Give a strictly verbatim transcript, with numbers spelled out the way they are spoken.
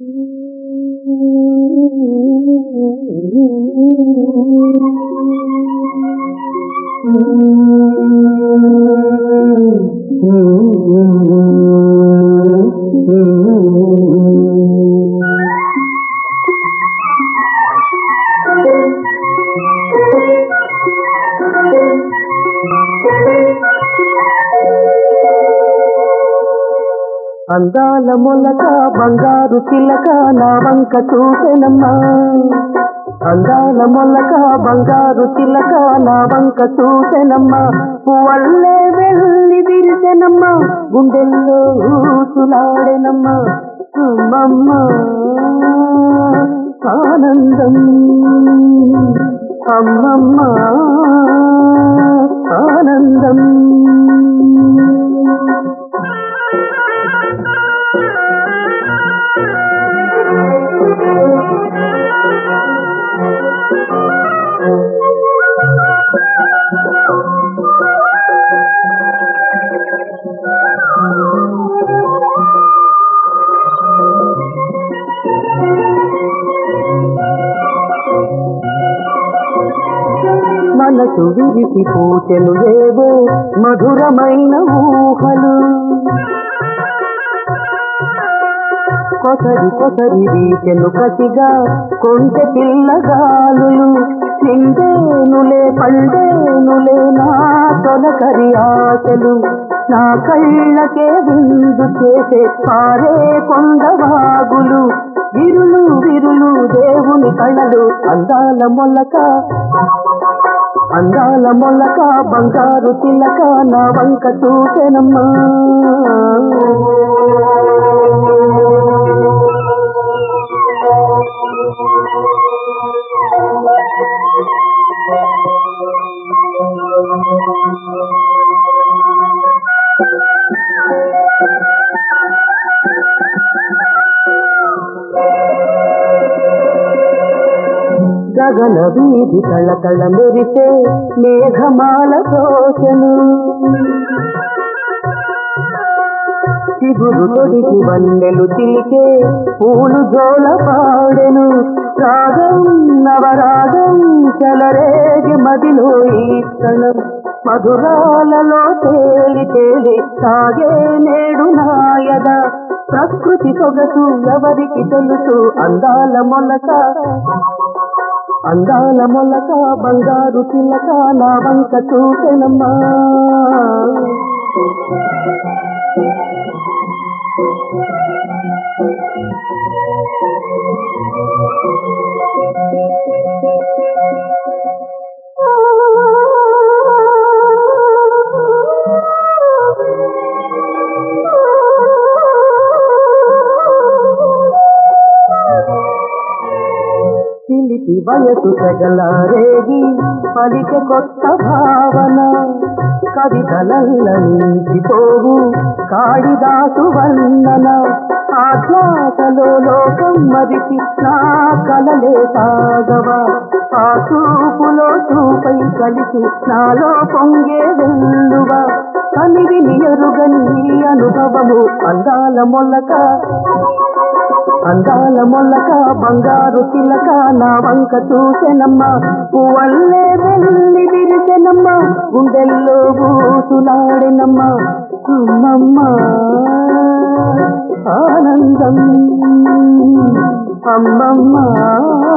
అందాల మొలక బంగారు చిలక నా వంక చూసెనమ్మా, అందాల మొలక బంగారు చిలక నా వంక చూసెనమ్మా, పువ్వల్లే వెళ్ళి విరిసెనమ్మా, గుండెల్లో ఊసులాడెనమ్మా, అమ్మమ్మ ఆనందం, అమ్మమ్మ ఆనందం. మనసు విరిసి పూచెను ఏవో మధురమైన ఊహలు, కొసరి కొసరి వీచెను కసిగా కొంచె పిల్లగాలులు, నిండేనులే పండేనులే నా తొలకరి ఆశలు, నా కళ్ళకే విందు చేసే పారే కొండవాగులు, విరులు విరులు దేవుని కళలు, అందాల మొలక అందాల మొలక బంగారు చిలక నా వంక చూసెనమ్మా. గగన వీధి కళకళ మెరిసే మేఘమాల తోచెను, చిగురు తొడికి వన్నెలు చిలికే పూలు జోల పాడెను, రాగం నవరాగం చలరేగి మదిలో ఈ క్షణం, మధురాలలో తేలి తేలి సాగే నేడు నాయద, ప్రకృతి సొగసు ఎవరికి తెలుసు, అందాల మొలక అందాల మొలక బంగారు చిలక నా వంక చూసెనమ్మా. చిలిపి వయసు తెగలారేగి పలికె కొత్త భావన, కవితలల్ల నించిపోవు కాళిదాసు వర్ణన, ఆధ్యాసలో లోకం మరిచి నా కలలే సాగవా, ఆ చూపులో చూపై కలిసి నాలో పొంగే వెల్లువా, కనివి నియరుగని అనుభవము, అందాల మొలక అందాల మొలక బంగారు చిలక నా వంక చూసెనమ్మా, పువ్వల్లే వెళ్ళి విరిసెనమ్మా, గుండెల్లో ఊసులాడెనమ్మా, అమ్మమ్మ ఆనందం, అమ్మమ్మ